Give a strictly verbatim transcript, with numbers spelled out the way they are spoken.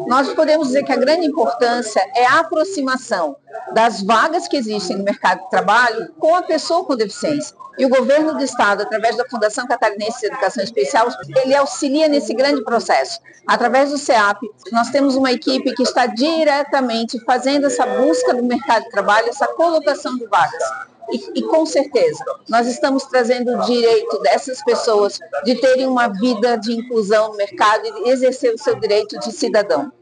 nós podemos dizer que a grande importância é a aproximação das vagas que existem no mercado de trabalho com a pessoa com deficiência. E o governo do estado, através da Fundação Catarinense de Educação Especial, ele auxilia nesse grande processo. Através do SEAP, nós temos uma equipe que está diretamente fazendo essa busca do mercado de trabalho, essa colocação de vagas. E, e com certeza, nós estamos trazendo o direito dessas pessoas de terem uma vida de inclusão no mercado e exercer o seu direito de cidadão.